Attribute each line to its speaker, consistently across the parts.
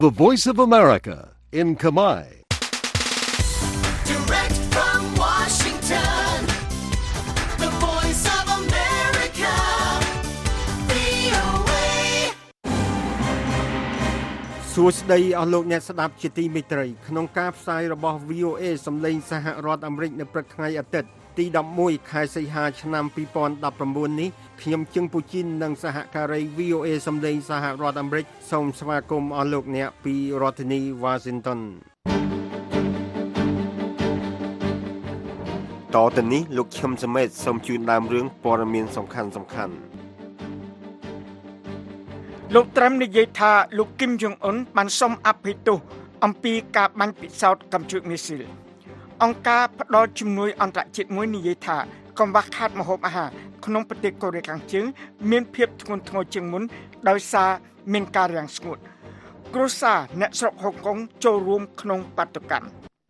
Speaker 1: The Voice of America in Khmer.
Speaker 2: Direct from Washington, the Voice of America, VOA.
Speaker 3: សួស្តីអស់លោកអ្នកស្ដាប់ជាទីមេត្រីក្នុងការផ្សាយរបស់ VOA សម្លេងសហរដ្ឋអាមេរិកនៅព្រឹកថ្ងៃអាទិត្យទី11ខែសីហាឆ្នាំ2019នេះខ្ញុំជឹងពូជីននិងសហការី VOA សម្លេងសហរដ្ឋអាមេរិកសូមស្វាគមន៍អស់លោកអ្នកពីរដ្ឋធានី Washington តទៅនេះលោកឈឹមសមេតសូមជូនដើមរឿងព័ត៌មានសំខាន់ៗ
Speaker 4: លោកត្រាំនិយាយថាលោកគឹមចុងអ៊ុនបានសុំអភ័យទោសអំពីការបាញ់ពិសោធន៍កំជូតមីស៊ីលអង្គការផ្ដល់ជំនួយអន្តរជាតិមួយនិយាយថាកង្វះខាតម្ហូបអាហារក្នុងប្រទេសកូរ៉េខាងជើងមានភាពធ្ងន់ធ្ងរជាងមុនដោយសារមានការរាំងស្ងួតគ្រួសារអ្នកស្រុកហុងកុងចូលរួមក្នុងបាតុកម្ម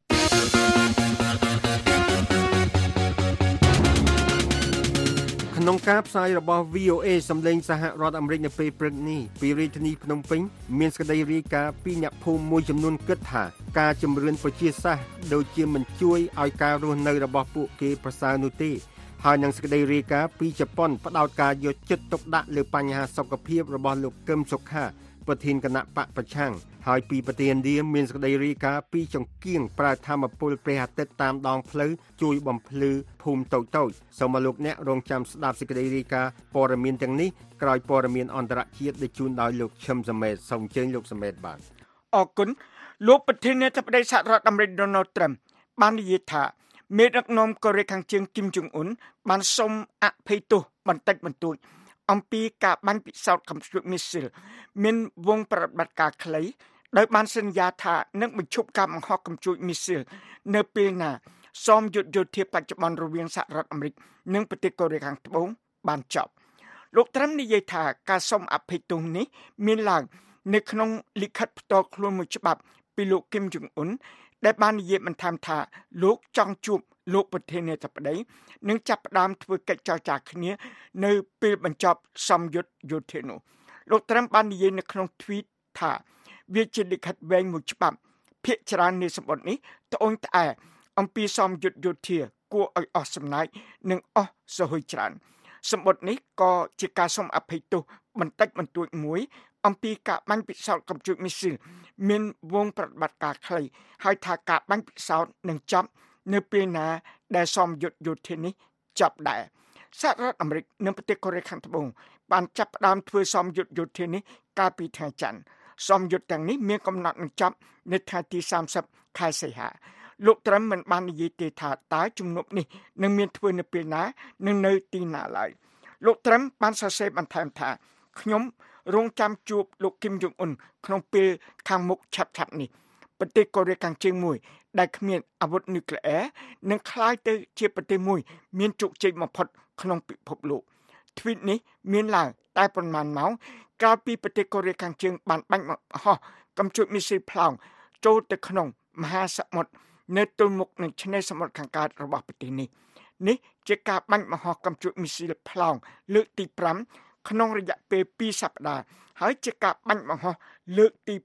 Speaker 3: ក្នុងការផ្សាយរបស់ VOA សម្លេងសហរដ្ឋអាមេរិកនៅពេលព្រឹកនេះពីរាជធានីភ្នំពេញមានសេចក្តីរាយការណ៍ពីអ្នកភូមិមួយចំនួនគិតថាការជំរឿនប្រជាសាស្ត្រដូចជាមិនជួយឲ្យការរស់នៅរបស់ពួកគេប្រសើរនោះទេហើយនឹងសេចក្តីរាយការណ៍ពីជប៉ុនផ្ដោតការយកចិត្តទុកដាក់លើបញ្ហាសុខភាពរបស់លោកកឹមសុខាប្រធានគណៈបកប្រឆាំងហើយពីប្រទេសឥណ្ឌាមានសេចក្តីរាយការណ៍ពីចង្គៀងប្រើធម្មពលព្រះអាទិត្យតាមដងផ្លូវជួយបំភ្លឺភូមិតូចៗសូមឲ្យលោកអ្នករងចាំស្ដាប់សេចក្តីរាយការណ៍ព័ត៌មានទាំងនេះក្រោយព័ត៌មានអន្តរជាតិដែលជូនដោយលោកឈឹមសមេតសូមអញ្ជើញលោកសមេតបាទ
Speaker 4: អរគុណលោកប្រធានាធិបតីសហរដ្ឋអាមេរិក Donald Trump បាននិយាយថាមេដឹកនាំកូរ៉េខាងជើងគឹមចុងអ៊ុនបានសុំអភ័យទោសបន្តិចបន្តួចអំពីការបាញ់ពិសោធន៍កំជូតមីស៊ីលមានវងប្រតិបត្តិការខ្លីដោយបានសន្យាថានឹងបញ្ឈប់ការបង្ហោះកំជូតមីស៊ីលនៅពេលណាសមយុទ្ធយោធាបច្ចុប្បន្នរវាងសហរដ្ឋអាមេរិកនិងប្រទេសកូរ៉េខាងត្បូងបានចប់លោកត្រាំនិយាយថាការសុំអភ័យទោសនេះមានឡើងនៅក្នុងលិខិតផ្ទាល់ខ្លួនមួយច្បាប់ពីលោកគឹមចុងអ៊ុនដែលបាននិយាយបន្ថែមថាលោកចង់ជួបលោកប្រធានាធិបតីនិងចាប់ផ្ដើមធ្វើកិច្ចចរចាគ្នានៅពេលបញ្ចប់សម្យុទ្ធយោធានោះលោកត្រាំបាននិយាយនៅក្នុង tweet ថាវាជាលិខិតវែងមួយច្បាប់ភាគច្រើននៃសម្បត្តិនេះត្អូញត្អែអំពីសម្យុទ្ធយោធាគួរឲ្យអស់សំណើចនិងអស់សហុយច្រើនសម្បត្តិនេះក៏ជាការសុំអភ័យទោសបន្តិចបន្តួចមួយអំពីការបាញ់ពិសោធន៍កំជូតមីស៊ីលមានវងប្រតិបត្តិការខ្លីហើយថាការបាញ់ពិសោធន៍នឹងចប់នៅពេលណាដែលសម្យុទ្ធយោធានេះចប់ដែរសហរដ្ឋអាមេរិកនិងប្រទេសកូរ៉េខាងត្បូងបានចាប់ផ្ដើមធ្វើសម្យុទ្ធយោធានេះកាលពីថ្ងៃច័ន្ទសម្យុទ្ធទាំងនេះមានកំណត់នឹងចប់នៅថ្ងៃទី30ខែសីហាលោកត្រាំមិនបាននិយាយទេថាតើជំនុំនេះនឹងមានធ្វើនៅពេលណានិងនៅទីណាឡើយលោកត្រាំបានសរសេរបន្ថែមថាខ្ញុំរងចាំជួបលោកគឹមចុងអ៊ុនក្នុងពេលខាងមុខឆាប់ៗនេះប្រទេសកូរ៉េខាងជើងមួយដែលគ្មានអាវុធនុយក្លេអ៊ែរនឹងក្លាយទៅជាប្រទេសមួយមានជោគជ័យបំផុតក្នុងពិភពលោក tweet នេះមានឡើងតែប៉ុន្មានម៉ោងក្រោយពីប្រទេសកូរ៉េខាងជើងបានបាញ់ហោះកំជូតមីស៊ីលផ្លោងចូលទៅក្នុងមហាសមុទ្រនៅទល់មុខនឹងឆ្នេរសមុទ្រខាងកើតរបស់ប្រទេសនេះជាការបាញ់មហោះកំជូតមីស៊ីលផ្លោងលើកទី5ក្នុងរយៈពេល2សប្តាហ៍ហើយជាការបាញ់មហោះលើកទី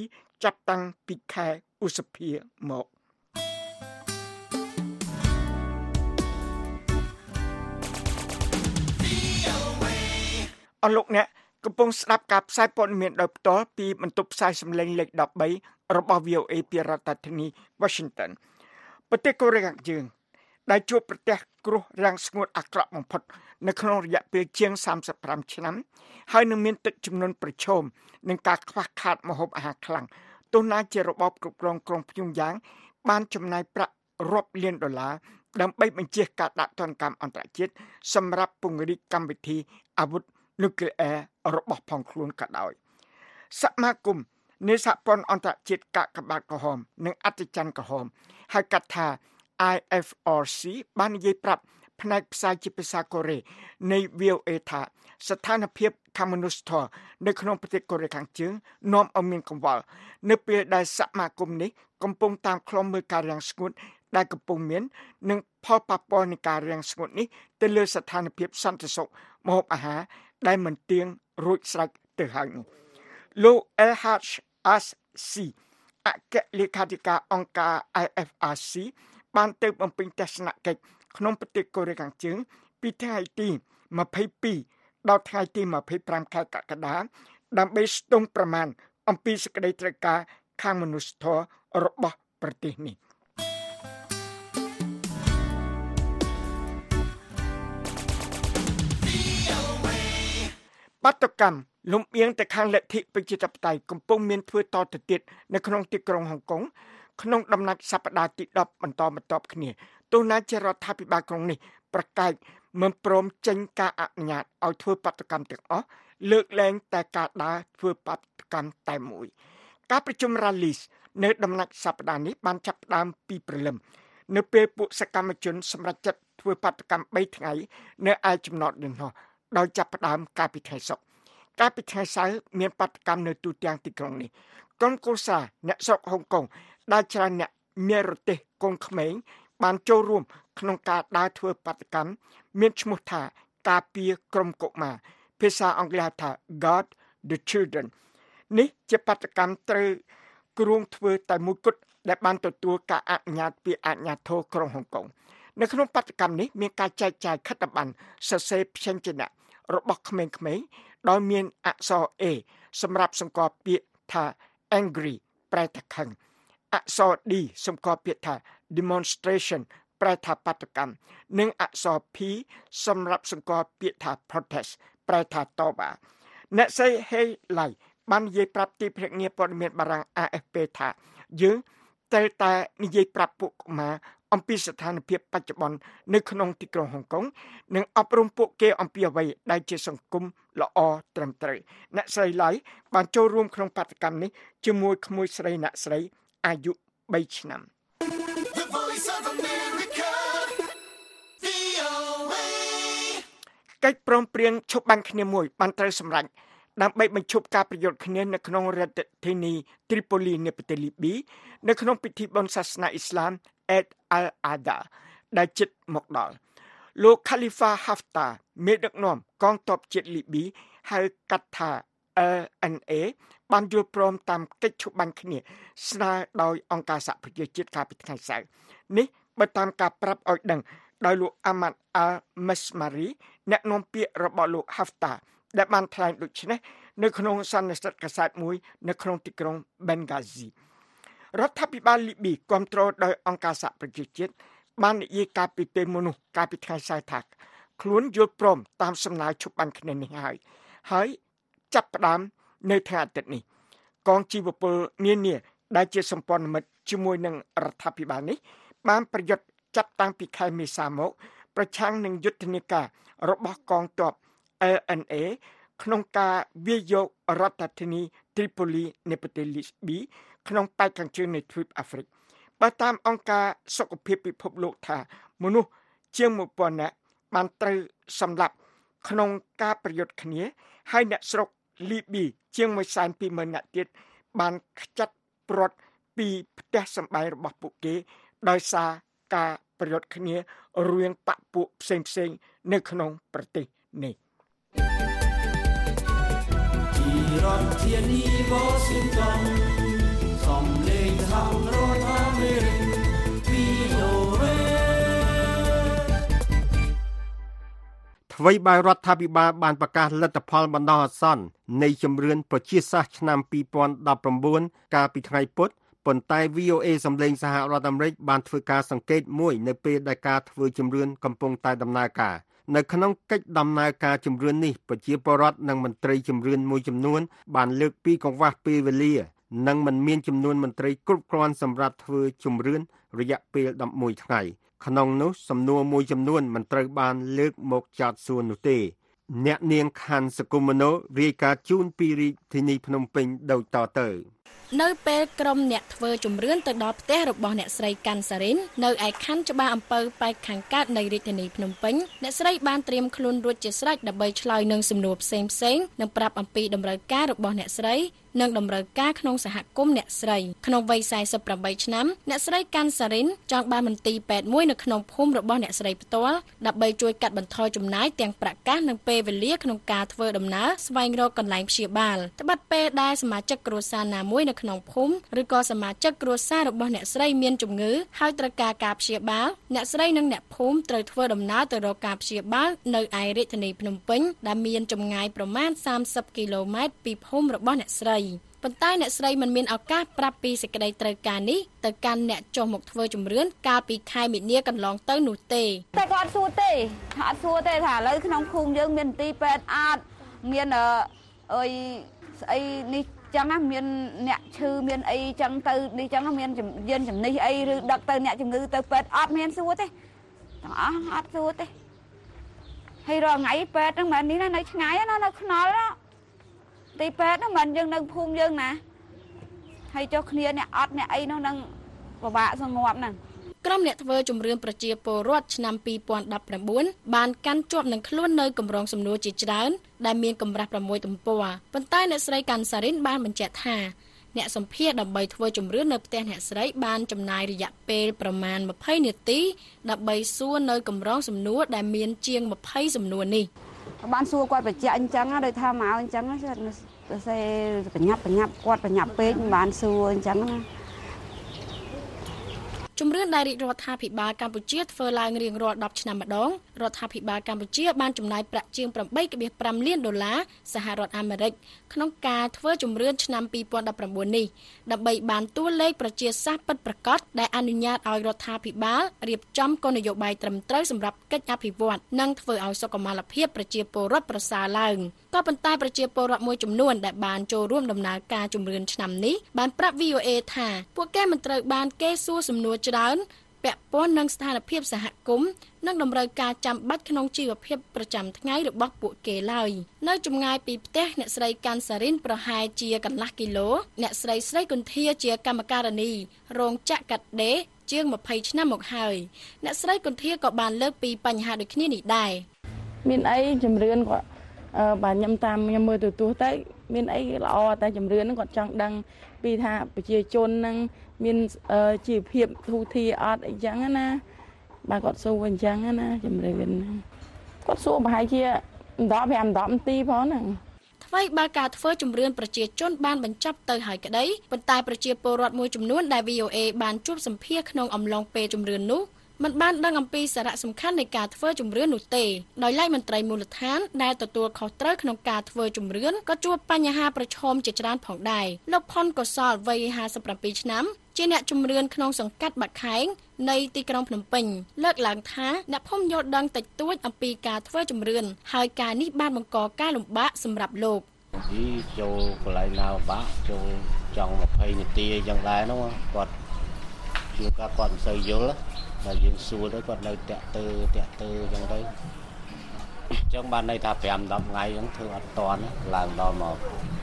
Speaker 4: 7ចាប់តាំងពីខែឧសភាមកអរលោកអ្នកកំពុងស្ដាប់ការផ្សាយព័ត៌មានដោយផ្ទាល់ពីបន្ទប់ផ្សាយសម្លេងលេខ13របស់ VOA ពីរដ្ឋធានី Washington ប្រទេសកូរ៉េខាងជើងដែលជួបប្រទះគ្រោះរាំងស្ងួតអាក្រក់បំផុតនៅក្នុងរយៈពេលជាង35ឆ្នាំហើយនឹងមានទឹកជំនន់ប្រឈមនឹងការខ្វះខាតម្ហូបអាហារខ្លាំងទោះណាជារបបគ្រប់គ្រងក្រុងភ្យុងយ៉ាងបានចំណាយប្រាក់រាប់លានដុល្លារដើម្បីបញ្ជាការដាក់ទណ្ឌកម្មអន្តរជាតិសម្រាប់ពង្រីកកម្មវិធីអាវុធនុយក្លេអ៊ែររបស់ផងខ្លួនក៏ដោយសមាគមនៃសហព័ន្ធអន្តរជាតិកាកបាទក្រហមនិងអត្តច័ន្ទក្រហមហៅកាត់ថា IFRC បាននិយាយប្រាប់ផ្នែកផ្សាយជាភាសាកូរ៉េនៃ VOA ថាស្ថានភាពខាងមនុស្សធម៌នៅក្នុងប្រទេសកូរ៉េខាងជើងនាំឲ្យមានកង្វល់នៅពេលដែលសមាគមនេះកំពុងតាមឃ្លាំមើលការរាំងស្ងួតដែលកំពុងមាននិងផលប៉ះពាល់នៃការរាំងស្ងួតនេះទៅលើស្ថានភាពសន្តិសុខម្ហូបអាហារដែលមិនទៀងរួចស្រេចទៅហើយនោះលោក Elhaj As ស៊ីអគ្គលេខាធិការអង្គការ IFRC បានទៅបំពេញទស្សនកិច្ចក្នុងប្រទេសកូរ៉េខាងជើងពីថ្ងៃទី22ដល់ថ្ងៃទី25ខែកក្កដាដើម្បីស្ទង់ប្រមាណអំពីសេចក្តីត្រូវការខាងមនុស្សធម៌របស់ប្រទេសនេះបាតុកម្មលំអៀងទៅខាងលទ្ធិប្រជាធិបតេយ្យកំពុងមានធ្វើតទៅទៀតនៅក្នុងទីក្រុងហុងកុងក្នុងដំណាច់សប្តាហ៍ទី10បន្តបន្ទាប់គ្នាទោះណាជារដ្ឋាភិបាលក្រុងនេះប្រកាសមិនព្រមចេញការអនុញ្ញាតឲ្យធ្វើបាតុកម្មទាំងអស់លើកលែងតែការដើរធ្វើបាតុកម្មតែមួយការប្រជុំរ៉ាលីសនៅដំណាច់សប្តាហ៍នេះបានចាប់ផ្ដើមពីព្រលឹមនៅពេលពួកសកម្មជនសម្រាប់ចាត់ធ្វើបាតុកម្ម3ថ្ងៃនៅឯចំណតនេះដោយចាប់ផ្ដើមកាលពីថ្ងៃសុក្រកាលពីថ្ងៃសៅរ៍មានបាតុកម្មនៅទូទាំងទីក្រុងនេះក្រុមគូសាអ្នកស្រុកហុងកុងដែលច្រើនអ្នកមានរទេសកូនក្មេងបានចូលរួមក្នុងការដើរធ្វើបាតុកម្មមានឈ្មោះថាការពារក្រុមកុមារភាសាអង់គ្លេសថា God the Children នេះជាបាតុកម្មត្រូវគ្រោងធ្វើតែមួយគត់ដែលបានទទួលការអនុញ្ញាតពីអាជ្ញាធរក្រុងហុងកុងនៅក្នុងបាតុកម្មនេះមានការចែកចាយខិត្តប័ណ្ណសរសេរព្យញ្ជនៈរបស់ក្មេងៗដោយមានអក្សរ A សម្រាប់សម្គាល់ពាក្យថា angry ប្រែថាខឹងអក្សរ D សម្គាល់ពាក្យថា demonstration ប្រែថាបាតុកម្មនិងអក្សរ P សម្រាប់សម្គាល់ពាក្យថា protest ប្រែថាតប៉ាអ្នកស្រី Hey Lai បាននិយាយប្រាប់ទីភ្នាក់ងារព័ត៌មានបារាំង AFP ថាយើងត្រូវតែនិយាយប្រាប់ពួកកុមារអំពីស្ថានភាពបច្ចុប្បន្ននៅក្នុងទីក្រុងហុងកុងនិងអប់រំពួកគេអំពីអ្វីដែលជាសង្គមល្អត្រឹមត្រូវអ្នកស្រីឡៃបានចូលរួមក្នុងបាតុកម្មនេះជាមួយក្មួយស្រីអ្នកស្រីអាយុ3ឆ្នាំ
Speaker 2: The Voice of America, VOA.
Speaker 4: កិច្ចព្រមព្រៀងឈប់បាញ់គ្នាមួយបានត្រូវសម្រេចដើម្បីបញ្ឈប់ការប្រយុទ្ធគ្នានៅក្នុងរដ្ឋធានី Tripoli នៃប្រទេសលីប៊ីនៅក្នុងពិធីបុណ្យសាសនាអ៊ីស្លាម Eid al-Adha ដែលជិតមកដល់លោក Khalifa Haftar មេដឹកនាំកងទ័ពជាតិលីប៊ីហៅកាត់ថា LNA បានយល់ព្រមតាមកិច្ចឈប់បាញ់គ្នាស្នើដោយអង្គការសហប្រជាជាតិកាលពីថ្ងៃសៅរ៍នេះបើតាមការប្រាប់ឲ្យដឹងដោយលោក Ahmad al-Mesmari អ្នកនាំពាក្យរបស់លោក Haftar ដែលបានថ្លែងដូចនេះនៅក្នុងសន្និសីទកាសែតមួយនៅក្នុងទីក្រុង Benghazi រដ្ឋាភិបាលលីប៊ីគ្រប់គ្រងដោយអង្គការសហប្រជាជាតិបាននិយាយកាលពីពេលមុននោះកាលពីថ្ងៃសៅរ៍ថាខ្លួនយល់ព្រមតាមសំណើឈប់បាញ់គ្នានេះហើយចាប់ផ្ដើមនៅថ្ងៃអាទិត្យនេះកងជីវពលនានាដែលជាសម្ព័ន្ធមិត្តជាមួយនឹងរដ្ឋាភិបាលនេះបានប្រយុទ្ធចាប់តាំងពីខែមេសាមកប្រឆាំងនឹងយុទ្ធនាការរបស់កងទ័ព LNA ក្នុងការវាយយករដ្ឋធានី Tripoli នៃប្រទេសលីប៊ីក្នុងប៉ែកខាងជើងនៃទ្វីបអាហ្វ្រិកបើតាមអង្គការសុខភាពពិភពលោកថាមនុស្សជាង 1000 នាក់បានត្រូវសម្លាប់ក្នុងការប្រយុទ្ធគ្នាហើយអ្នកស្រុកលីប៊ីជាង 120,000 នាក់ទៀតបានខ្ចាត់ព្រាត់ពីផ្ទះសម្បែងរបស់ពួកគេដោយសារការប្រយុទ្ធគ្នារវាងបកពួកផ្សេងៗនៅក្នុងប្រទេសនេះ
Speaker 2: ពីរដ្ឋធានី Washington សំឡេងសហរដ្ឋអាមេរិក VOA
Speaker 3: អ្វីបើរដ្ឋាភិបាលបានប្រកាសលទ្ធផលបណ្ដោះអាសន្ននៃជំរឿនប្រជាសាស្ត្រឆ្នាំ2019កាលពីថ្ងៃពុធប៉ុន្តែ VOA សម្លេងសហរដ្ឋអាមេរិកបានធ្វើការសង្កេតមួយនៅពេលដែលការធ្វើជំរឿនកំពុងតែដំណើរការនៅក្នុងកិច្ចដំណើរការជំរឿននេះប្រជាពលរដ្ឋនិងមន្ត្រីជំរឿនមួយចំនួនបានលើកពីកង្វះពេលវេលានិងមិនមានចំនួនមន្ត្រីគ្រប់គ្រាន់សម្រាប់ធ្វើជំរឿនរយៈពេល11ថ្ងៃក្នុងនោះសំណួរមួយចំនួនមិនត្រូវបានលើកមកចោទសួរនោះទេអ្នកនាងខាន់សកុមណូរាយការណ៍ជូនពីរាជធានីភ្នំពេញដូចតទៅ
Speaker 5: នៅពេលក្រុមអ្នកធ្វើជំរឿនទៅដល់ផ្ទះរបស់អ្នកស្រីកាន់សារីននៅឯខណ្ឌច្បារអំពៅប៉ែកខាងកើតនៃរាជធានីភ្នំពេញអ្នកស្រីបានត្រៀមខ្លួនរួចជាស្រេចដើម្បីឆ្លើយនឹងសំណួរផ្សេងៗនិងប្រាប់អំពីតម្រូវការរបស់អ្នកស្រីនិងតម្រូវការក្នុងសហគមន៍អ្នកស្រីក្នុងវ័យ48ឆ្នាំអ្នកស្រីកាន់សារិនចង់បានមន្ទីរពេទ្យមួយនៅក្នុងភូមិរបស់អ្នកស្រីផ្ទាល់ដើម្បីជួយកាត់បន្ថយចំណាយទាំងប្រាក់កាសនិងពេលវេលាក្នុងការធ្វើដំណើរស្វែងរកកន្លែងព្យាបាលត្បិតពេលដែលសមាជិកគ្រួសារណាមួយនៅក្នុងភូមិឬក៏សមាជិកគ្រួសាររបស់អ្នកស្រីមានជំងឺហើយត្រូវការការព្យាបាលអ្នកស្រីនិងអ្នកភូមិត្រូវធ្វើដំណើរទៅរកការព្យាបាលនៅឯរាជធានីភ្នំពេញដែលមានចម្ងាយប្រមាណ30គីឡូម៉ែត្រពីភូមិរបស់អ្នកស្រីប៉ុន្តែអ្នកស្រីមិនមានឱកាសប្រាប់ពីសេចក្តីត្រូវការនេះទៅកាន់អ្នកចុះមកធ្វើជំរឿនកាលពីខែមីនាកន្លងទៅនោះទេ
Speaker 6: តែគាត់សួរទេថាឥឡូវក្នុងភូមិយើងមានមន្ទីរពេទ្យអត់មានអីស្អីនេះចឹងណាមានអ្នកឈឺមានអីចឹងទៅនេះចឹងមានយានជំនិះអីឬដឹកទៅអ្នកជំងឺទៅពេទ្យអត់មានសួរទេទាំងអស់អត់សួរទេហើយរាល់ថ្ងៃពេទ្យហ្នឹងមិននេះនៅឆ្ងាយណានៅខ្នល់ណាទីពេទ្យហ្នឹងមិនយើងនៅភូមិយើងណាហើយចុះគ្នាអ្នកអត់អ្នកអីនោះនឹងពិបាកសងប់ហ្នឹង
Speaker 5: ក្រុមអ្នកធ្វើជំរឿនប្រជាពលរដ្ឋឆ្នាំ2019បានកាន់ជាប់នឹងខ្លួននៅកម្រងសំណួរជាច្រើនដែលមានកម្រាស់6ទំព័រប៉ុន្តែអ្នកស្រីកាន់សារិនបានបញ្ជាក់ថាអ្នកសម្ភាសដើម្បីធ្វើជំរឿននៅផ្ទះអ្នកស្រីបានចំណាយរយៈពេលប្រមាណ20នាទីដើម្បីសួរនៅកម្រងសំណួរដែលមានជាង20សំណួរនេះ
Speaker 6: បានសួរគាត់បញ្ជាក់អញ្ចឹងដោយថាមកអញ្ចឹងគាត់សេបញ្ញាប់គាត់បញ្ញាប់ពេកបានសួរអញ្ចឹងណា
Speaker 5: ជំរឿនដែលរាជរដ្ឋាភិបាលកម្ពុជាធ្វើឡើងរៀងរាល់10ឆ្នាំម្ដងរដ្ឋាភិបាលកម្ពុជាបានចំណាយប្រាក់ជាង $8.5 លានសហរដ្ឋអាមេរិកក្នុងការធ្វើជំរឿនឆ្នាំ2019នេះដើម្បីបានតួលេខប្រជាសាស្ត្រពិតប្រាកដដែលអនុញ្ញាតឲ្យរដ្ឋាភិបាលរៀបចំគោលនយោបាយត្រឹមត្រូវសម្រាប់កិច្ចអភិវឌ្ឍនិងធ្វើឲ្យសុខុមាលភាពប្រជាពលរដ្ឋប្រសើរឡើងក៏ប៉ុន្តែប្រជាពលរដ្ឋមួយចំនួនដែលបានចូលរួមដំណើរការជំរឿនឆ្នាំនេះបានប្រាប់ VOA ថាពួកគេមិនត្រូវបានគេសួរសំណួរច្រើនពាក់ព័ន្ធនឹងស្ថានភាពសហគមន៍និងតម្រូវការចាំបាច់ក្នុងជីវភាពប្រចាំថ្ងៃរបស់ពួកគេឡើយនៅចម្ងាយពីផ្ទះអ្នកស្រីកាន់សារិនប្រហែលជាកន្លះគីឡូអ្នកស្រីគន្ធាជាកម្មការិនីរោងចក្រកាត់ដេរជាង20ឆ្នាំមកហើយអ្នកស្រីគន្ធាក៏បានលើកពីបញ្ហាដូចគ្នានេះដែរ
Speaker 7: មានអីជំរឿនគាត់បាទខ្ញុំមើលទូទៅទៅមានអីល្អតែជំរឿនហ្នឹងគាត់ចង់ដឹងពីថាប្រជាជនហ្នឹងមានជីវភាពទូធាអត់អីចឹងណាបាទគាត់សួរអញ្ចឹងណាជំរឿនគាត់សួរប្រហែលជា10 នាទីផងហ្នឹង
Speaker 5: ថ្មីបើការធ្វើជំរឿនប្រជាជនបានបញ្ចប់ទៅហើយក្តីប៉ុន្តែប្រជាពលរដ្ឋមួយចំនួនដែល VOA បានជួបសម្ភាសក្នុងអំឡុងពេលជំរឿននោះមិនបានដឹងអំពីសារៈសំខាន់នៃការធ្វើជំរឿននោះទេដោយឡែកមន្ត្រីមូលដ្ឋានដែលទទួលខុសត្រូវក្នុងការធ្វើជំរឿនក៏ជួបបញ្ហាប្រឈមជាច្រើនផងដែរលោកផុនកុសលវ័យ57ឆ្នាំជាអ្នកជំរឿនក្នុងសង្កាត់បាក់ខែងនៃទីក្រុងភ្នំពេញលើកឡើងថាអ្នកភូមិយល់ដឹងតិចតួចអំពីការធ្វើជំរឿនហើយការនេះបានបង្កការលំបាកសម្រាប់លោក
Speaker 8: ចូលកន្លែងណាបាក់ចូលចង់20នាទីអីចឹងដែរហ្នឹងគាត់ជួគាត់មិនសូវយល់តែយើងសួរទៅគាត់នៅតាក់ទើចឹងទៅអញ្ចឹងបានន័យថា5-10ថ្ងៃហ្នឹងធ្វើអត់តាន់ឡើងដល់មក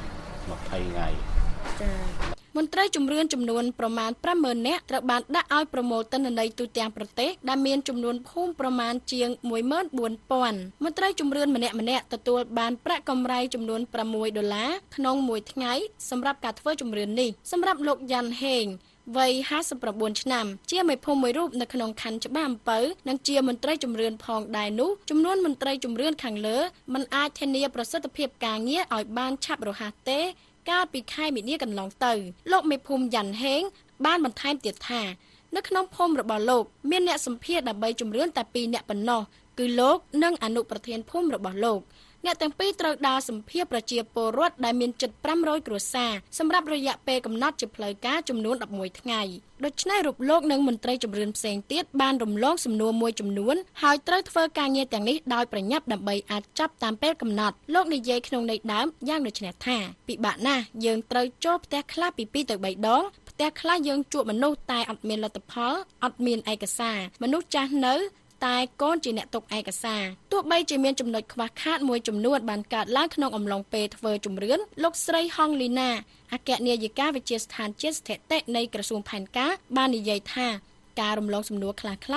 Speaker 8: 20ថ្ងៃ
Speaker 5: ចាមន្ត្រីជំរឿនចំនួនប្រមាណ 50,000 នាក់ត្រូវបានដាក់ឲ្យប្រមូលទិន្នន័យទូទាំងប្រទេសដែលមានចំនួនភូមិប្រមាណជាង 14,000 មន្ត្រីជំរឿនម្នាក់ទទួលបានប្រាក់កម្រៃចំនួន$6ក្នុងមួយថ្ងៃសម្រាប់ការធ្វើជំរឿននេះសម្រាប់លោកយ៉ាន់ហេងវ័យ59ឆ្នាំជាមេភូមិមួយរូបនៅក្នុងខណ្ឌច្បារអំពៅនិងជាមន្ត្រីជំរឿនផងដែរនោះចំនួនមន្ត្រីជំរឿនខាងលើមិនអាចធានាប្រសិទ្ធភាពការងារឲ្យបានឆាប់រហ័សទេកាលពីខែមីនាកន្លងទៅលោកមេភូមិយ៉ាន់ហេងបានបន្ថែមទៀតថានៅក្នុងភូមិរបស់លោកមានអ្នកសម្ភាសដើម្បីជំរឿនតែ2អ្នកប៉ុណ្ណោះគឺលោកនិងអនុប្រធានភូមិរបស់លោកអ្នកទាំងពីរត្រូវដើរសម្ភាសប្រជាពលរដ្ឋដែលមានជិត500គ្រួសារសម្រាប់រយៈពេលកំណត់ជាផ្លូវការចំនួន11ថ្ងៃដូច្នេះរូបលោកនិងមន្ត្រីជំរឿនផ្សេងទៀតបានរំលងសំណួរមួយចំនួនហើយត្រូវធ្វើការងារទាំងនេះដោយប្រញាប់ដើម្បីអាចចាប់តាមពេលកំណត់លោកនិយាយក្នុងន័យដើមយ៉ាងដូចនេះថាពិបាកណាស់យើងត្រូវចូលផ្ទះខ្លះពី2ទៅ3ដងផ្ទះខ្លះយើងជួបមនុស្សតែអត់មានលទ្ធផលអត់មានឯកសារមនុស្សចាស់នៅតែកូនជាអ្នកទុកឯកសារទោះបីជាមានចំណុចខ្វះខាតមួយចំនួនបានកើតឡើងក្នុងអំឡុងពេលធ្វើជំរឿនលោកស្រីហងលីណាអគ្គនាយិកាវិទ្យាស្ថានជាតិស្ថិតិនៃក្រសួងផែនការបាននិយាយថាការរំលងសំណួរខ្លះ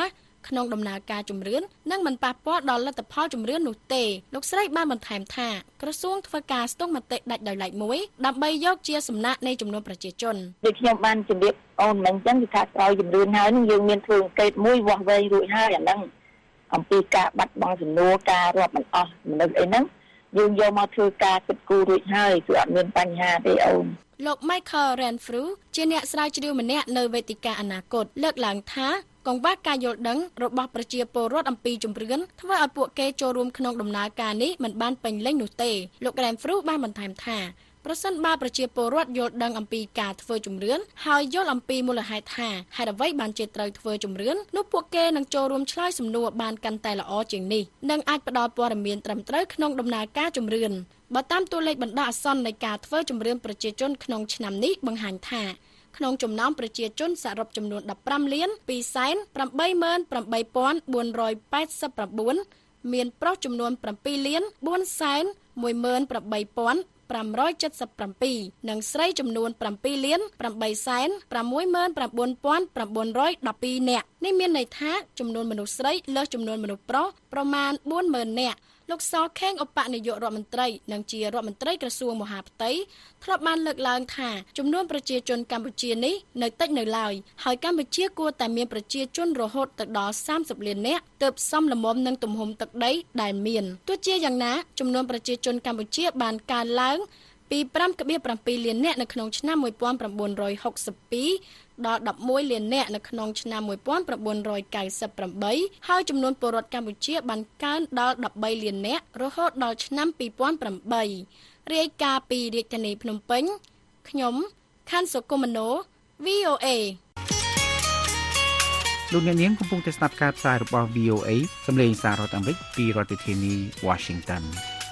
Speaker 5: ក្នុងដំណើរការជំរឿននិងមិនប៉ះពាល់ដល់លទ្ធផលជំរឿននោះទេលោកស្រីបានបន្ថែមថាក្រសួងធ្វើការស្ទង់មតិដាច់ដោយឡែកមួយដើម្បីយកជាសំណាក់នៃចំនួនប្រជាជន
Speaker 9: ដូចខ្ញុំបានជម្រាបអូនមិនអញ្ចឹងគឺថាក្រោយជំរឿនហើយនឹងយើងមានធ្វើអង្កេតមួយវាស់វែងរួចហើយអាហ្នឹងអំពីការបាត់បង់សំណួរការរាប់មិនអស់មនុស្សអីហ្នឹងយើងយកមកធ្វើការគិតគូររួចហើយគឺអត់មានបញ្ហាទេអូន
Speaker 5: លោក Michael Renfrew ជាអ្នកស្រាវជ្រាវម្នាក់នៅវេទិកាអនាគតលើកឡើងថាកង្វះការយល់ដឹងរបស់ប្រជាពលរដ្ឋអំពីជំរឿនធ្វើឲ្យពួកគេចូលរួមក្នុងដំណើរការនេះមិនបានពេញលេញនោះទេលោក Renfrew បានបន្ថែមថាប្រសិនបើប្រជាពលរដ្ឋយល់ដឹងអំពីការធ្វើជំរឿនហើយយល់អំពីមូលហេតុថាហេតុអ្វីបានជាត្រូវធ្វើជំរឿននោះពួកគេនឹងចូលរួមឆ្លើយសំណួរបានកាន់តែល្អជាងនេះនិងអាចផ្ដល់ព័ត៌មានត្រឹមត្រូវក្នុងដំណើរការជំរឿនបើតាមតួលេខបណ្ដោះអាសន្ននៃការធ្វើជំរឿនប្រជាជនក្នុងឆ្នាំនេះបង្ហាញថាក្នុងចំណោមប្រជាជនសរុបចំនួន 15,288,489 មានប្រុសចំនួន 7,418,577 និងស្រីចំនួន 7,869,912 នាក់នេះមានន័យថាចំនួនមនុស្សស្រីលើសចំនួនមនុស្សប្រុសប្រមាណ 40,000 នាក់លោកសខេងឧបនាយករដ្ឋមន្ត្រីនិងជារដ្ឋមន្ត្រីក្រសួងមហាផ្ទៃធ្លាប់បានលើកឡើងថាចំនួនប្រជាជនកម្ពុជានេះនៅតិចនៅឡើយហើយកម្ពុជាគួរតែមានប្រជាជនរហូតទៅដល់30លាននាក់ទើបសមល្មមនឹងទំហំទឹកដីដែលមានទោះជាយ៉ាងណាចំនួនប្រជាជនកម្ពុជាបានកើនឡើងពី 5.7 លាននាក់នៅក្នុងឆ្នាំ 1962 ដល់ 11 លាននាក់នៅក្នុងឆ្នាំ 1998 ហើយចំនួនពលរដ្ឋកម្ពុជាបានកើនដល់ 13 លាននាក់រហូតដល់ឆ្នាំ 2008 រាយការណ៍ពីរាជធានីភ្នំពេញខ្ញុំខាន់សុគមនោ VOA
Speaker 10: លោកអ្នកនាងកំពុងតែស្ដាប់ការផ្សាយរបស់ VOA សម្លេងសាររដ្ឋអាមេរិកពីរដ្ឋធានី Washington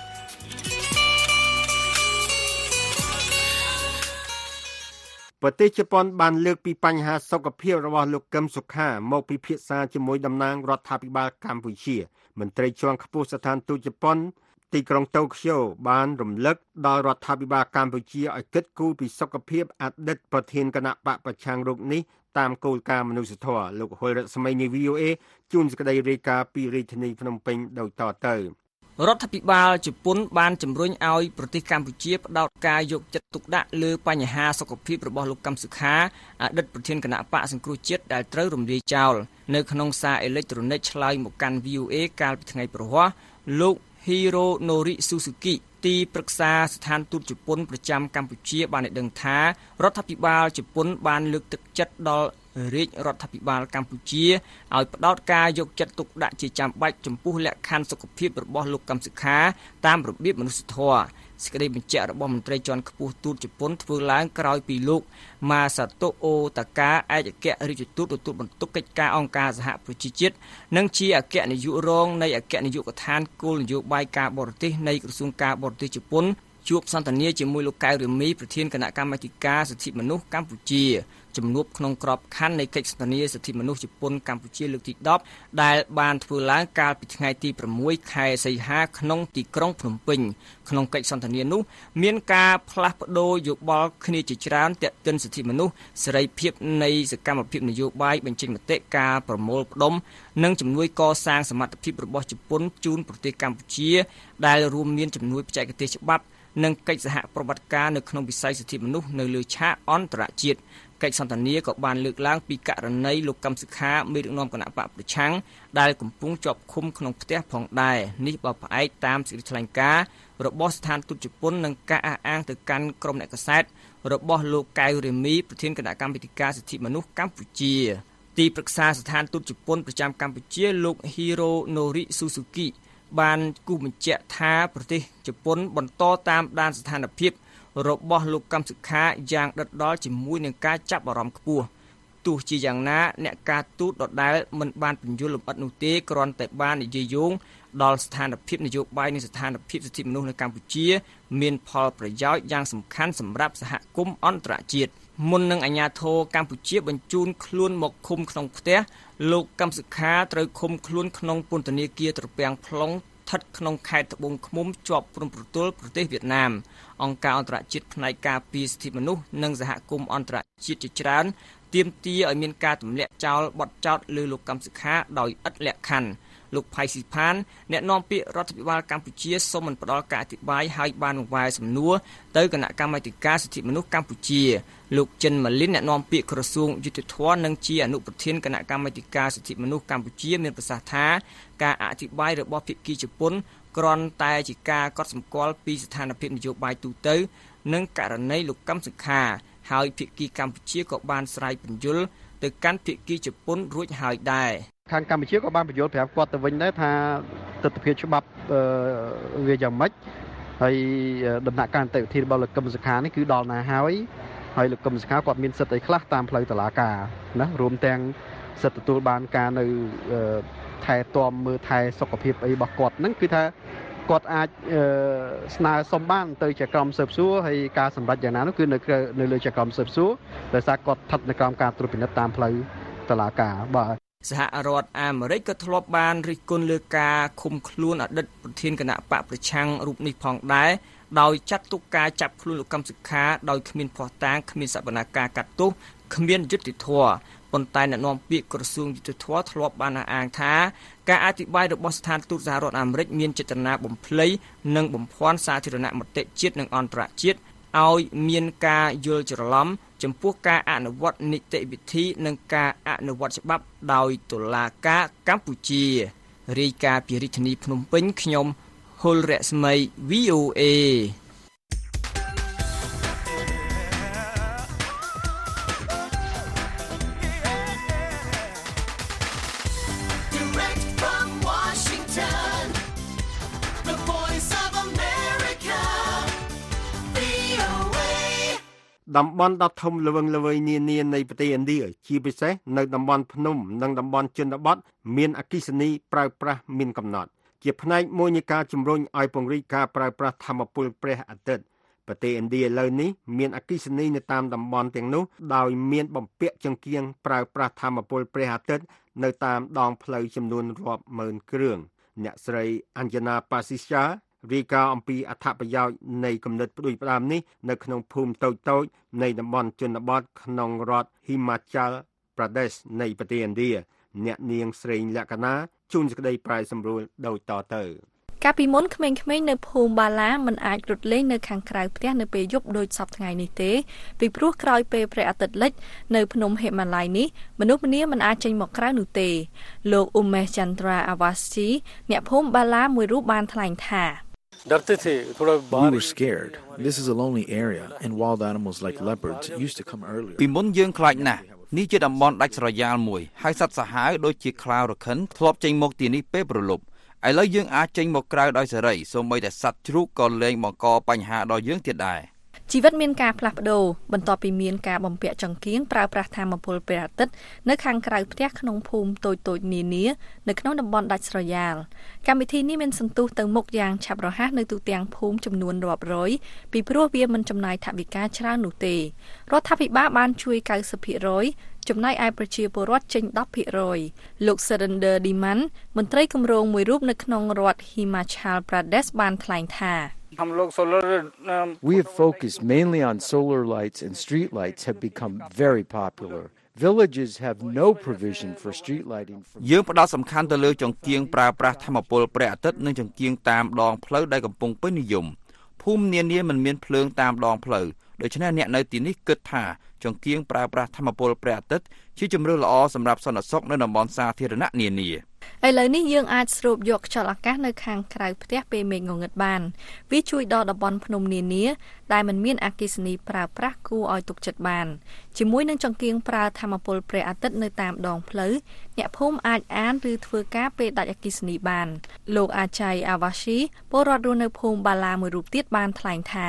Speaker 3: ប្រទេសជប៉ុនបានលើកពីបញ្ហាសុខភាពរបស់លោកកឹមសុខាមកពិភាក្សាជាមួយតំណាងរដ្ឋាភិបាលកម្ពុជាមន្ត្រីជាន់ខ្ពស់ស្ថានទូតជប៉ុនទីក្រុងតូក្យូបានរំលឹកដល់រដ្ឋាភិបាលកម្ពុជាឲ្យគិតគូរពីសុខភាពអតីតប្រធានគណៈបកប្រឆាំងរោគនេះតាមគោលការណ៍មនុស្សធម៌លោកហុលរស្មីនៃ VOA ជួនសេចក្តីរាយការណ៍ពីរាជធានីភ្នំពេញដោយតទៅ
Speaker 11: រដ្ឋាភិបាលជប៉ុនបានជំរុញឲ្យប្រទេសកម្ពុជាផ្ដោតការយកចិត្តទុកដាក់លើបញ្ហាសុខភាពរបស់លោកកឹមសុខាអតីតប្រធានគណៈបកសង្គ្រោះជាតិដែលត្រូវរំលាយចោលនៅក្នុងសារអេឡិចត្រូនិកឆ្លើយមកកាន់ VOA កាលពីថ្ងៃព្រហស្បតិ៍លោក Hironori Suzuki ទីប្រឹក្សាស្ថានទូតជប៉ុនប្រចាំកម្ពុជាបានឲ្យដឹងថារដ្ឋាភិបាលជប៉ុនបានលើកទឹកចិត្តដល់រាជរដ្ឋាភិបាលកម្ពុជាឲ្យផ្ដោតការយកចិត្តទុកដាក់ជាចាំបាច់ចំពោះលក្ខខណ្ឌសុខភាពរបស់លោកកឹមសុខាតាមរបៀបមនុស្សធម៌សេចក្តីបញ្ជាក់របស់មន្ត្រីជាន់ខ្ពស់ទូតជប៉ុនធ្វើឡើងក្រោយពីលោក Masato Otaka ឯកអគ្គរដ្ឋទូតទទួលបន្ទុកកិច្ចការអង្គការសហប្រជាជាតិនិងជាអគ្គនាយករងនៃអគ្គនាយកដ្ឋានគោលនយោបាយការបរទេសនៃក្រសួងការបរទេសជប៉ុនជួបសន្ទនាជាមួយលោកកៅរមីប្រធានគណៈកម្មាធិការសិទ្ធិមនុស្សកម្ពុជាជំនួបក្នុងក្របខ័ណ្ឌនៃកិច្ចសន្ទនាសិទ្ធិមនុស្សជប៉ុនកម្ពុជាលើកទី10ដែលបានធ្វើឡើងកាលពីថ្ងៃទី6ខែសីហាក្នុងទីក្រុងភ្នំពេញក្នុងកិច្ចសន្ទនានោះមានការផ្លាស់ប្ដូរយោបល់គ្នាជាច្រើនទាក់ទិនសិទ្ធិមនុស្សសេរីភាពនៃសកម្មភាពនយោបាយបញ្ចេញមតិការប្រមូលផ្ដុំនិងជំនួយកសាងសមត្ថភាពរបស់ជប៉ុនជូនប្រទេសកម្ពុជាដែលរួមមានជំនួយបច្ចេកទេសច្បាប់និងកិច្ចសហប្រតិបត្តិការនៅក្នុងវិស័យសិទ្ធិមនុស្សនៅលើឆាកអន្តរជាតិកិច្ចសន្ទនាក៏បានលើកឡើងពីករណីលោកកឹមសុខាមេដឹកនាំគណៈបកប្រឆាំងដែលកំពុងជាប់ឃុំក្នុងផ្ទះផងដែរនេះបើផ្អែកតាមសេចក្តីថ្លែងការណ៍របស់ស្ថានទូតជប៉ុននិងការអះអាងទៅកាន់ក្រុមអ្នកកាសែតរបស់លោកកៅរេមីប្រធានគណៈកម្មាធិការសិទ្ធិមនុស្សកម្ពុជាទីប្រឹក្សាស្ថានទូតជប៉ុនប្រចាំកម្ពុជាលោក Hironori Suzuki បានគូសបញ្ជាក់ថាប្រទេសជប៉ុនបន្តតាមដានស្ថានភាពរបស់លោកកឹមសុខាយ៉ាងដិតដល់ជាមួយនឹងការចាប់អារម្មណ៍ខ្ពស់ទោះជាយ៉ាងណាអ្នកការទូតដដែលមិនបានពន្យល់លម្អិតនោះទេគ្រាន់តែបាននិយាយយោងដល់ស្ថានភាពនយោបាយនិងស្ថានភាពសិទ្ធិមនុស្សនៅកម្ពុជាមានផលប្រយោជន៍យ៉ាងសំខាន់សម្រាប់សហគមន៍អន្តរជាតិមុននឹងអាជ្ញាធរកម្ពុជាបញ្ជូនខ្លួនមកឃុំក្នុងផ្ទះលោកកឹមសុខាត្រូវឃុំខ្លួនក្នុងពន្ធនាគារត្រពាំង plong ថិតក្នុងខេត្តត្បូងឃ្មុំជាប់ព្រំប្រទល់ប្រទេសវៀតណាមអង្គការអន្តរជាតិផ្នែកការពារសិទ្ធិមនុស្សនិងសហគមន៍អន្តរជាតិជាច្រើនទាមទារឲ្យមានការទម្លាក់ចោលបទចោទលើលោកកឹមសុខាដោយឥតលក្ខខណ្ឌលោកផៃស៊ីផានអ្នកនាំពាក្យរដ្ឋាភិបាលកម្ពុជាសូមមិនផ្ដល់ការអធិប្បាយឲ្យបានវង្វេងសំណួរទៅគណៈកម្មាធិការសិទ្ធិមនុស្សកម្ពុជាលោកចិនម៉ាលីនអ្នកនាំពាក្យក្រសួងយុតិធធម៌និងជាអនុប្រធានគណៈកម្មាធិការសិទ្ធិមនុស្សកម្ពុជាមានប្រសាសន៍ថាការអធិប្បាយរបស់ភាគីជប៉ុនគ្រាន់តែជាការកត់សម្គាល់ពីស្ថានភាពនយោបាយទូទៅនិងករណីលោកកឹមសុខាហើយភាគីកម្ពុជាក៏បានស្រាយបញ្យលទៅកាន់ភាគីជប៉ុនរួចហើយដែរ
Speaker 12: ខាងកម្ពុជាក៏បានបញ្យល់ប្រាប់គាត់ទៅវិញដែរថាទស្សនវិជ្ជាច្បាប់វាយ៉ាងម៉េចហើយដំណាក់កាលនីតិវិធីរបស់លោកកឹមសុខានេះគឺដល់ណាហើយលោកកឹមសុខាគាត់មានសិទ្ធិអីខ្លះតាមផ្លូវតុលាការណារួមទាំងសិទ្ធិទទួលបានការនៅថែទាំមើលថែសុខភាពអីរបស់គាត់ហ្នឹងគឺថាគាត់អាចស្នើសុំបានទៅជាក្រុមស៊ើបសួរហើយការសម្រេចយ៉ាងណានោះគឺនៅលើជាក្រុមស៊ើបសួរដោយសារគាត់ស្ថិតនៅក្រោមការត្រួតពិនិត្យតាមផ្លូវតុលាការបាទ
Speaker 11: សហរដ្ឋអាមេរិកក៏ធ្លាប់បានរិះគន់លើការឃុំខ្លួនអតីតប្រធានគណៈបកប្រឆាំងរូបនេះផងដែរដោយចាត់ទុកការចាប់ខ្លួនលោកកឹមសុខាដោយគ្មានភស្តុតាងគ្មានសវនកម្មកាត់ទោសគ្មានយុត្តិធម៌ប៉ុន្តែអ្នកនាំពាក្យក្រសួងយុត្តិធម៌ធ្លាប់បានអះអាងថាការអធិប្បាយរបស់ស្ថានទូតសហរដ្ឋអាមេរិកមានចេតនាបំភ្លៃនិងបំភាន់សាធារណមតិជាតិនិងអន្តរជាតិឲ្យមានការយល់ច្រឡំចំពោះការអនុវត្តនីតិវិធីនិងការអនុវត្តច្បាប់ដោយតុលាការកម្ពុជារាយការណ៍ពីរាជធានីភ្នំពេញខ្ញុំហុលរស្មី VOA
Speaker 3: តំបន់ដ៏ធំល្វឹងល្វើយនានានៃប្រទេសឥណ្ឌាជាពិសេសនៅតំបន់ភ្នំនិងតំបន់ជនបទមានអគ្គិសនីប្រើប្រាស់មានកំណត់ជាផ្នែកមួយនៃការជំរុញឲ្យពង្រីកការប្រើប្រាស់ថាមពលព្រះអាទិត្យប្រទេសឥណ្ឌាឥឡូវនេះមានអគ្គិសនីនៅតាមតំបន់ទាំងនោះដោយមានបំពាក់ចង្គៀងប្រើប្រាស់ថាមពលព្រះអាទិត្យនៅតាមដងផ្លូវចំនួនរាប់ម៉ឺនគ្រឿងអ្នកស្រីអញ្ជនាប៉ាស៊ីសារាយការណ៍អំពីអត្ថប្រយោជន៍នៃគំនិតផ្ដួចផ្ដើមនេះនៅក្នុងភូមិតូចៗនៃតំបន់ជនបទក្នុងរដ្ឋ Himachal Pradesh នៃប្រទេសឥណ្ឌាអ្នកនាងស្រីលក្ខណាជួនសេចក្តីប្រាយសម្រួលដូចតទៅ
Speaker 13: កាលពីមុនក្មេងៗនៅភូមិបាឡាមិនអាចរត់លេងនៅខាងក្រៅផ្ទះនៅពេលយប់ដូចសពថ្ងៃនេះទេពីព្រោះក្រោយពេលព្រះអាទិត្យលិចនៅភ្នំហេម៉ាឡ័យនេះមនុស្សម្នាមិនអាចចេញមកក្រៅនោះទេលោកអ៊ុមេសចន្ទ្រាអាវ៉ាស៊ីអ្នកភូមិបាឡាមួយរូបបានថ្លែងថា
Speaker 14: We were scared. This is a lonely area and wild animals like leopards used to come earlier.
Speaker 15: ពីមុនយើងខ្លាចណាស់នេះជាតំបន់ដាច់ស្រយាលមួយហើយសត្វសាហាវដូចជាខ្លារខិនធ្លាប់ចេញមកទីនេះពេលព្រលប់ឥឡូវយើងអាចចេញមកក្រៅដោយសេរីសូម្បីតែសត្វជ្រូកក៏លែងបង្កបញ្ហាដល់យើងទៀតដែរ
Speaker 13: ជីវិតមានការផ្លាស់ប្ដូរបន្ទាប់ពីមានការបំពាក់ចង្គៀងប្រើប្រាស់ថាមពលព្រះអាទិត្យនៅខាងក្រៅផ្ទះក្នុងភូមិតូចៗនានានៅក្នុងតំបន់ដាច់ស្រយាលកម្មវិធីនេះមានសន្ទុះទៅមុខយ៉ាងឆាប់រហ័សនៅទូទាំងភូមិចំនួនរាប់រយពីព្រោះវាមិនចំណាយថវិកាច្រើននោះទេរដ្ឋាភិបាលបានជួយ 90% ចំណែកឯប្រជាពលរដ្ឋចេញ 10% លោក Surinder Diman មន្ត្រីគម្រោងមួយរូបនៅក្នុងរដ្ឋ Himachal Pradesh បានថ្លែងថា
Speaker 14: We have focused mainly on solar lights and street lights have become very popular. Villages have no provision for street lighting.
Speaker 15: យើងផ្ដោតសំខាន់ទៅលើចង្គៀងប្រើប្រាស់ថាមពលព្រះអាទិត្យនិងចង្គៀងតាមដងផ្លូវដែលកំពុងពេញនិយមភូមិនានាមិនមានភ្លើងតាមដងផ្លូវដូច្នេះអ្នកនៅទីនេះគិតថាចង្គៀងប្រើប្រាស់ថាមពលព្រះអាទិត្យជាជម្រើសល្អសម្រាប់សន្តិសុខនៅតំបន់សាធារណៈនានា
Speaker 13: ឥឡូវនេះយើងអាចស្រូបយកខ្យល់អាកាសនៅខាងក្រៅផ្ទះពេលមេឃងងឹតបានវាជួយដល់តំបន់ភ្នំនានាដែលមិនមានអគ្គិសនីប្រើប្រាស់គួរឲ្យទុកចិត្តបានជាមួយនឹងចង្គៀងប្រើថាមពលព្រះអាទិត្យនៅតាមដងផ្លូវអ្នកភូមិអាចអានឬធ្វើការពេលដាច់អគ្គិសនីបានលោកអាចៃអាវ៉ាស៊ីពលរដ្ឋរស់នៅភូមិបាឡាមួយរូបទៀតបានថ្លែងថា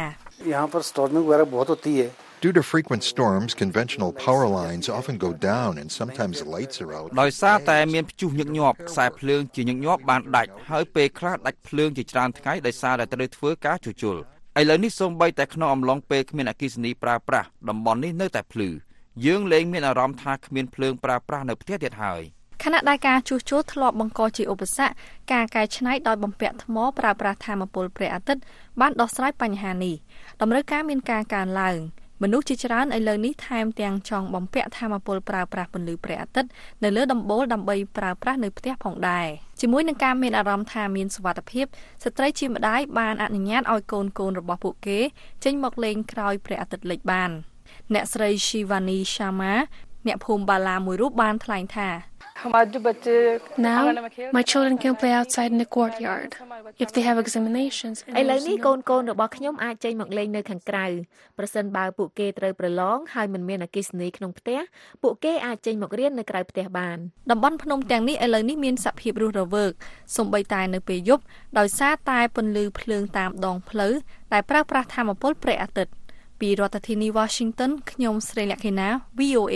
Speaker 16: Due to frequent storms, conventional power lines often go down and sometimes the lights are out.
Speaker 15: ដោយសារតែមានព្យុះញឹកញាប់ខ្សែភ្លើងជាញឹកញាប់បានដាច់ហើយពេលខ្លះដាច់ភ្លើងជាច្រើនថ្ងៃដោយសារតែត្រូវធ្វើការជួសជុលឥឡូវនេះសូម្បីតែក្នុងអំឡុងពេលគ្មានអគ្គិសនីប្រើប្រាស់តំបន់នេះនៅតែភ្លឺយើងលែងមានអារម្មណ៍ថាគ្មានភ្លើងប្រើប្រាស់នៅផ្ទះទៀតហើយ
Speaker 13: ខណៈដែលការជួសជុលធ្លាប់បង្កជាឧបសគ្គការកែច្នៃដោយបំពាក់ថ្មប្រើប្រាស់ថាមពលព្រះអាទិត្យបានដោះស្រាយបញ្ហានេះតម្រូវការមានការកើនឡើងមនុស្សជាច្រើនឥឡូវនេះថែមទាំងចង់បំពាក់ថាមពលប្រើប្រាស់ពន្លឺព្រះអាទិត្យនៅលើដំបូលដើម្បីប្រើប្រាស់នៅផ្ទះផងដែរជាមួយនឹងការមានអារម្មណ៍ថាមានសុវត្ថិភាពស្ត្រីជាម្ដាយបានអនុញ្ញាតឲ្យកូនរបស់ពួកគេចេញមកលេងក្រោយព្រះអាទិត្យលិចបានអ្នកស្រី Shivani Sharma អ្នកភូមិបាឡាមួយរូបបានថ្លែងថា
Speaker 17: Now, my children can play outside in the courtyard. If they have examinations.
Speaker 18: ឥឡូវនេះកូនរបស់ខ្ញុំអាចចេញមកលេងនៅខាងក្រៅប្រសិនបើពួកគេត្រូវប្រឡងហើយមិនមានអគ្គិសនីក្នុងផ្ទះពួកគេអាចចេញមករៀននៅក្រៅផ្ទះបាន
Speaker 13: តំបន់ភ្នំទាំងនេះឥឡូវនេះមានសភាពរស់រវើកសូម្បីតែនៅពេលយប់ដោយសារតែពន្លឺភ្លើងតាមដងផ្លូវដែលប្រើប្រាស់ថាមពលព្រះអាទិត្យពីរដ្ឋធានី Washington ខ្ញុំស្រីលក្ខិណា VOA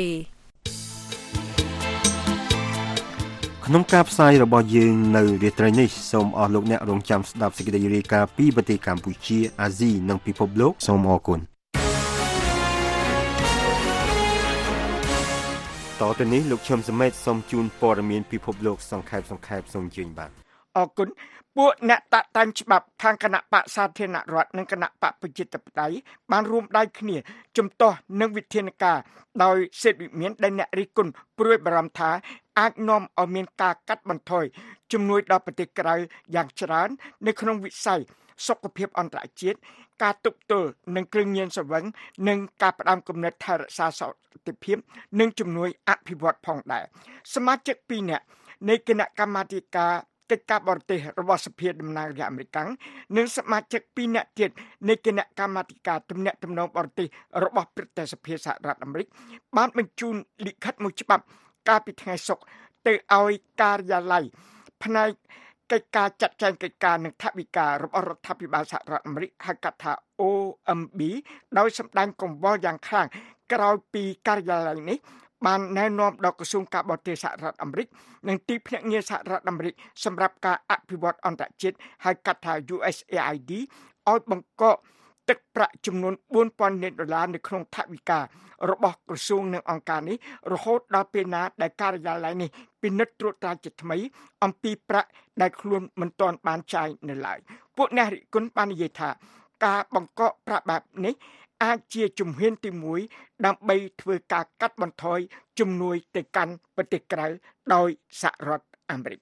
Speaker 3: ក្នុងការផ្សាយរបស់យើងនៅរាត្រីនេះសូមអរលោកអ្នករងចាំស្ដាប់សេចក្តីរាយការណ៍ពីប្រទេសកម្ពុជាអាស៊ីនិងពិភពលោកសូមអរគុណតទៅនេះលោកឈឹមសមេតសូមជូនព័ត៌មានពិភពលោកសង្ខេបសូមអញ្ជើញបាទ
Speaker 4: អរគុណពួកអ្នកតាក់តែងច្បាប់ខាងគណៈបកសាធារណរដ្ឋនិងគណៈបកប្រជាធិបតេយ្យបានរួមដៃគ្នាជំទាស់នឹងវិធានការដោយសេតវិមានដែលអ្នករិះគន់ព្រួយបារម្ភថាអាចនាំឲ្យមានការកាត់បន្ថយជំនួយដល់ប្រទេសក្រៅយ៉ាងច្រើននៅក្នុងវិស័យសុខភាពអន្តរជាតិការទប់ទល់នឹងគ្រឿងញៀនស្រវឹងនិងការផ្ដាំគំនិតថែរក្សាសន្តិភាពនិងជំនួយអភិវឌ្ឍផងដែរសមាជិក2នាក់នៃគណៈកម្មាធិការកិច្ចការបរទេសរបស់សភាតំណាងរាស្ត្រអាមេរិកនិងសមាជិក2នាក់ទៀតនៃគណៈកម្មាធិការទំនាក់ទំនងបរទេសរបស់ព្រឹទ្ធសភាសហរដ្ឋអាមេរិកបានបញ្ជូនលិខិតមួយច្បាប់កាលពីថ្ងៃសុក្រទៅឲ្យការិយាល័យផ្នែកកិច្ចការចាត់ចែងកិច្ចការនិងថវិការបស់រដ្ឋាភិបាលសហរដ្ឋអាមេរិកហៅកាត់ថា OMB ដោយសម្ដែងកង្វល់យ៉ាងខ្លាំងក្រោយពីការិយាល័យនេះបានណែនាំដល់ក្រសួងការបរទេសសហរដ្ឋអាមេរិកនិងទីភ្នាក់ងារសហរដ្ឋអាមេរិកសម្រាប់ការអភិវឌ្ឍអន្តរជាតិហៅកាត់ថា USAID ឲ្យបង្កកទឹកប្រាក់ចំនួន$4,000 លាននៅក្នុងថវិការបស់ក្រសួងនិងអង្គការនេះរហូតដល់ពេលណាដែលការិយាល័យនេះពិនិត្យត្រួតត្រាជាថ្មីអំពីប្រាក់ដែលខ្លួនមិនទាន់បានចាយនៅឡើយពួកអ្នករិះគន់បាននិយាយថាការបង្កកប្រាក់បែបនេះអាចជាជំហានទី1ដើម្បីធ្វើការកាត់បន្ថយជំនួយទៅកាន់ប្រទេសក្រៅដោយសហរដ្ឋអាមេរិក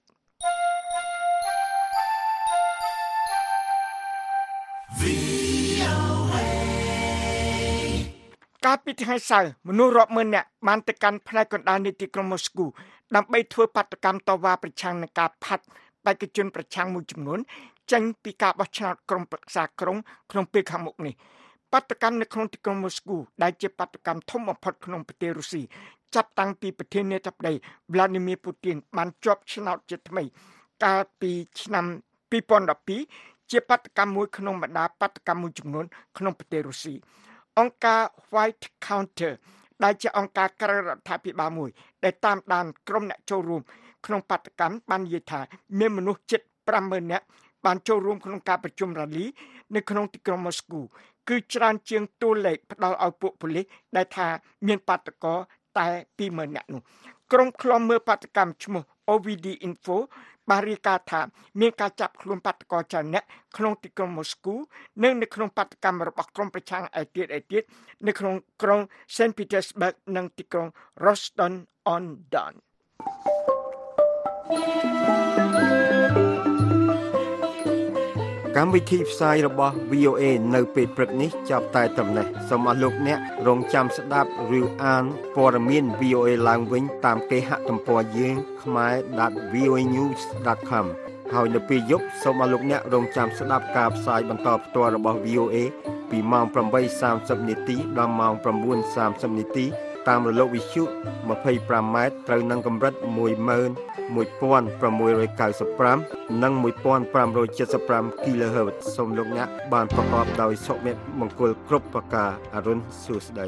Speaker 4: កាលពីថ្ងៃសៅរ៍មនុស្សរាប់ម៉ឺននាក់បានទៅកាន់ផ្នែកកណ្ដាលនៃទីក្រុងម៉ូស្គូដើម្បីធ្វើបាតុកម្មតវ៉ាប្រឆាំងនឹងការផាត់បេក្ខជនប្រឆាំងមួយចំនួនចេញពីការបោះឆ្នោតក្រុមប្រឹក្សាក្រុងក្នុងពេលខាងមុខនេះបាតុកម្មនៅក្នុងទីក្រុងម៉ូស្គូដែលជាបាតុកម្មធំបំផុតក្នុងប្រទេសរុស្ស៊ីចាប់តាំងពីប្រធានាធិបតី Vladimir Putin បានជាប់ឆ្នោតជាថ្មីកាលពីឆ្នាំ2012ជាបាតុកម្មមួយក្នុងបរោបាតុកម្មមួយចំនួនក្នុងប្រទេសរុស្ស៊ីអង្គការ White Counter ដែលជាអង្គការក្រៅរដ្ឋាភិបាលមួយដែលតាមដានក្រុមអ្នកចូលរួមក្នុងបាតុកម្មបាននិយាយថាមានមនុស្សជិត 50,000 នាក់បានចូលរួមក្នុងការប្រជុំរ៉ាលីនៅក្នុងទីក្រុងម៉ូស្គូគឺច្រើនជាងតួលេខផ្ដល់ឲ្យពួកប៉ូលីសដែលថាមានបាតុករតែ 20,000 នាក់នោះក្រុមឃ្លាំមើលបាតុកម្មឈ្មោះ OVD Info បានរាយការណ៍ថាមានការចាប់ខ្លួនបាតុករច្រើនអ្នកក្នុងទីក្រុងម៉ូស្គូនិងនៅក្នុងបាតុកម្មរបស់ក្រុមប្រឆាំងឯទៀតនៅក្នុងក្រុង Saint Petersburg និងទីក្រុង Rostov-on-Don
Speaker 3: កម្មវិធីផ្សាយរបស់ VOA នៅពេលព្រឹកនេះចាប់តែត្រឹមនេះសូមអរលោកអ្នករងចាំស្ដាប់ឬអានព័ត៌មាន VOA ឡើងវិញតាមគេហទំព័រយើង khmer.voanews.com ហើយនៅពេលយប់សូមអរលោកអ្នករងចាំស្ដាប់ការផ្សាយបន្តផ្ទាល់របស់ VOA ពីម៉ោង 8:30 នាទីដល់ម៉ោង 9:30 នាទីតាមរលកវិទ្យុ 25 ម៉ែត្រត្រូវនឹងកម្រិត 11,695 និង 1,575 kHz សូមលោកអ្នកបានប្រកបដោយសុភមង្គលគ្រប់ប្រការអរុនសួស្តី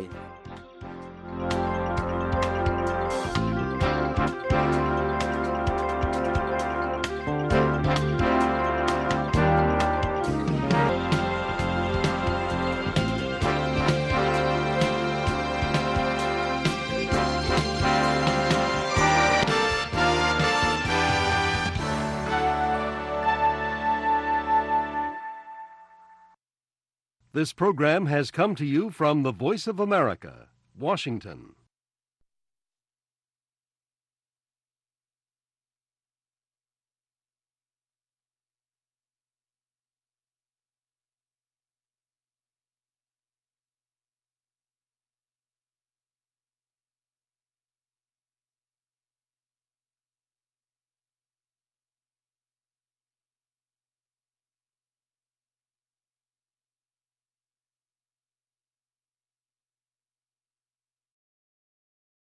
Speaker 1: This program has come to you from the Voice of America, Washington.